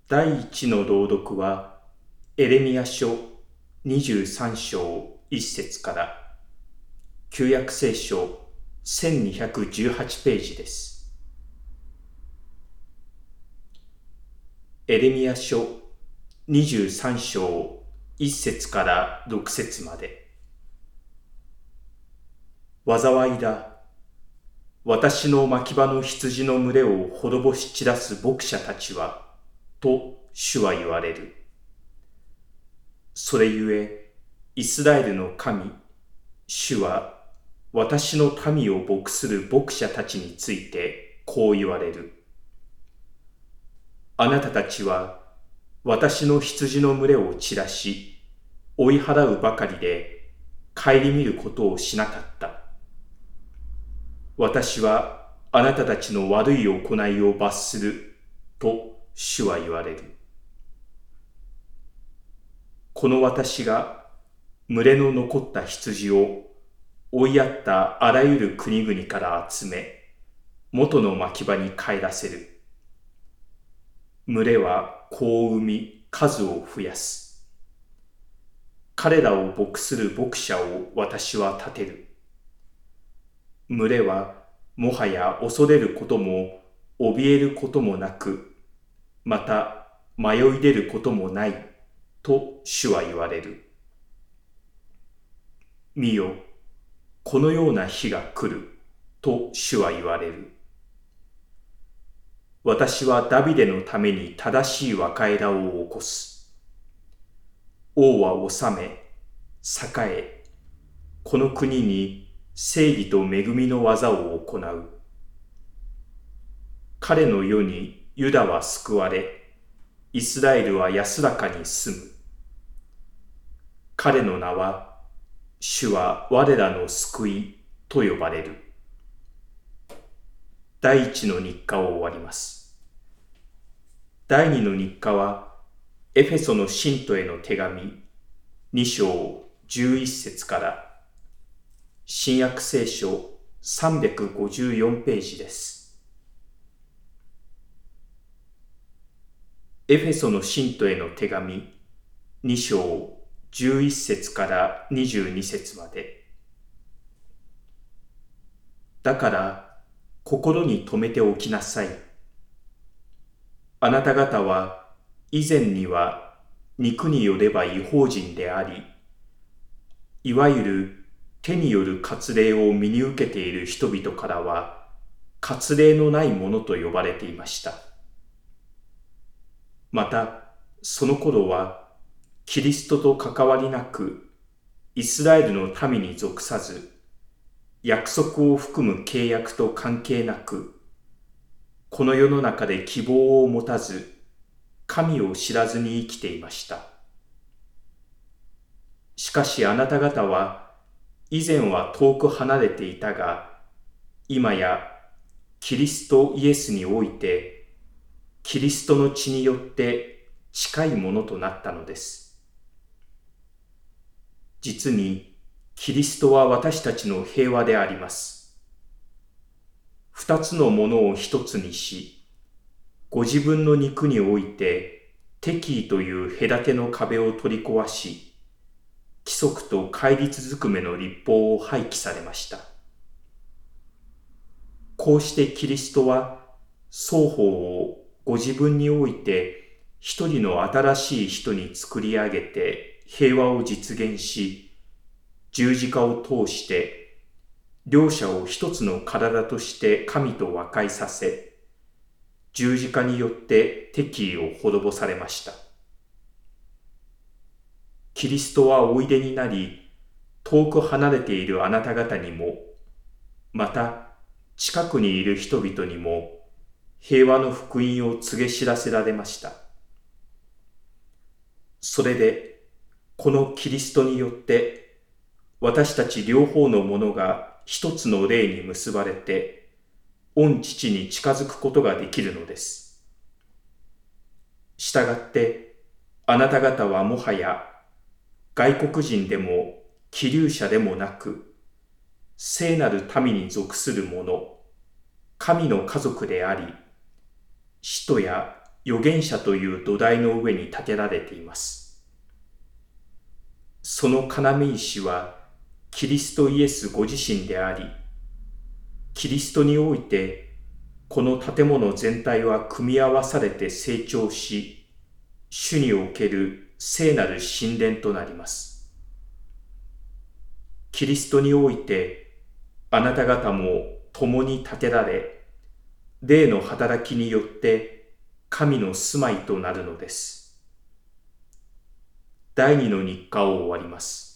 第一の朗読は、エレミヤ書23章1節から、旧約聖書1218ページです。エレミヤ書23章1節から6節まで。災いだ。私の牧場の羊の群れを滅ぼし散らす牧者たちは、と主は言われる。それゆえ、イスラエルの神、主は私の民を牧する牧者たちについてこう言われる。あなたたちは私の羊の群れを散らし、追い払うばかりで顧みることをしなかった。私はあなたたちの悪い行いを罰すると主は言われる。この私が群れの残った羊を追いやったあらゆる国々から集め、元の牧場に帰らせる。群れは子を産み、数を増やす。彼らを牧する牧者を私は立てる。群れはもはや恐れることも怯えることもなく、また迷い出ることもないと主は言われる。見よ、このような日が来ると主は言われる。私はダビデのために正しい和解らを起こす。王は治め、栄え、この国に正義と恵みの技を行う。彼の世にユダは救われ、イスラエルは安らかに住む。彼の名は、主は我らの救いと呼ばれる。第一の日課を終わります。第二の日課は、エフェソの信徒への手紙2章11節から、新約聖書354ページです。エフェソの信徒への手紙2章11節から22節まで。だから心に留めておきなさい。あなた方は以前には肉によれば異邦人であり、いわゆる手による割礼を身に受けている人々からは割礼のないものと呼ばれていました。またその頃はキリストと関わりなくイスラエルの民に属さず、約束を含む契約と関係なく、この世の中で希望を持たず、神を知らずに生きていました。しかしあなた方は、以前は遠く離れていたが、今やキリストイエスにおいて、キリストの血によって近いものとなったのです。実に、キリストは私たちの平和であります。二つのものを一つにし、ご自分の肉において、敵意という隔ての壁を取り壊し、規則と戒律ずくめの律法を廃棄されました。こうしてキリストは双方をご自分において一人の新しい人に作り上げて平和を実現し、十字架を通して両者を一つの体として神と和解させ、十字架によって敵意を滅ぼされました。キリストはおいでになり、遠く離れているあなた方にも、また近くにいる人々にも、平和の福音を告げ知らせられました。それで、このキリストによって、私たち両方のものが一つの霊に結ばれて、御父に近づくことができるのです。したがって、あなた方はもはや、外国人でも寄留者でもなく、聖なる民に属する者、神の家族であり、使徒や預言者という土台の上に建てられています。その要石はキリストイエスご自身であり、キリストにおいてこの建物全体は組み合わされて成長し、主における聖なる神殿となります。キリストにおいてあなた方も共に建てられ、霊の働きによって神の住まいとなるのです。第二の日課を終わります。